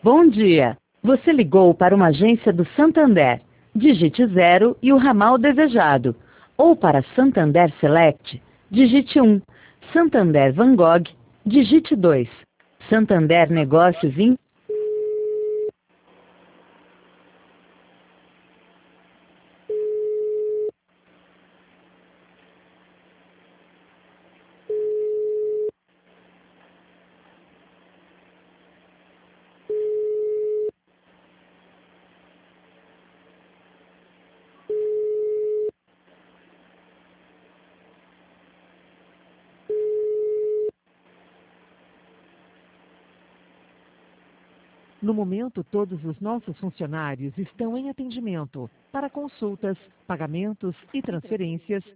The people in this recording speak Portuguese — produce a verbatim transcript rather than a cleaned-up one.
Bom dia. Você ligou para uma agência do Santander. Digite zero e o ramal desejado. Ou para Santander Select, digite um. Santander Van Gogh, digite dois. Santander Negócios em... No momento, todos os nossos funcionários estão em atendimento. Para consultas, pagamentos e transferências,